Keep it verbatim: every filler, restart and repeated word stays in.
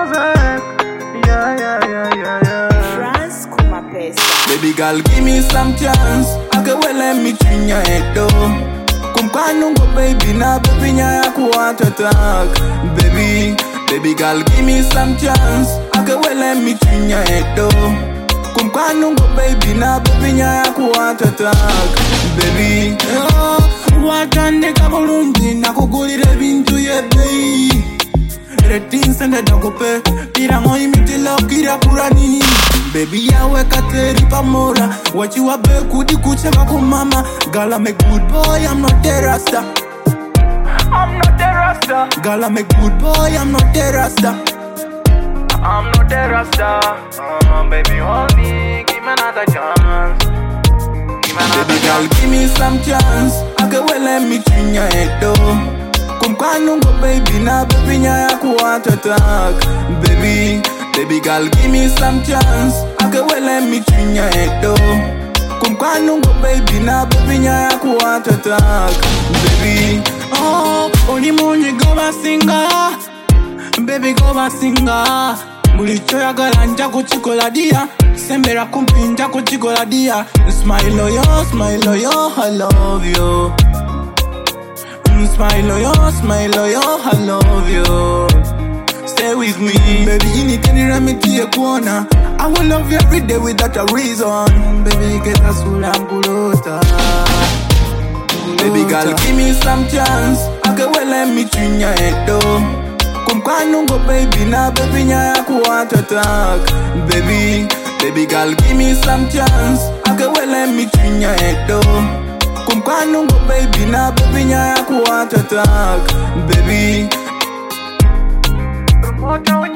thousand. Yeah, yeah, yeah, yeah, yeah. France kuma pesa. Baby girl, give me some chance. I can well let me tune your head though. Kumkanungo baby na baby nya kuat attack. Baby, baby girl, give me some chance. I can well let me tune your head though. Kumkanungo baby na baby nya kuat attack. Baby, oh, watande kabulungi na kugulire bintu ye baby. Ratings and the dogope, pirango imitila kira kurani. Baby, ya weka teri pamora. What you a be kudi kuche baku mama. Girl, I'm a good boy, I'm not a rasta. I'm not a rasta. Girl, I'm a good boy, I'm not a rasta. I'm not a rasta. Uh, baby, hold me, give me another chance. Give me another Baby girl, chance. give me some chance. I can well let me tune your head though. Kumkanungo baby na baby nya kuat attack. Baby, baby girl, give me some chance. I can well let me tune your head though. Kumkanungo baby na baby nya kuat attack. Baby, oh, only money go basinga. Baby go basinga. Mulicho ya galanja kuchikola dia. Sembera kumpinja kuchikola dia. Smile oh yo, smile oh yo, I love you. Smile oh yo, smile oh yo, I love you. Stay with me, baby, ini kenira mitie kuona. I will love you every day without a reason. Baby, get a sula mbulota. Baby girl, give me some chance. I can well let me tune your head though. Kumkanungo baby na baby nya kuat attack. Baby, baby girl, give me some chance. I can well let me tune your head though. Kumkanungo baby na baby nya kuat attack. Baby, Promoter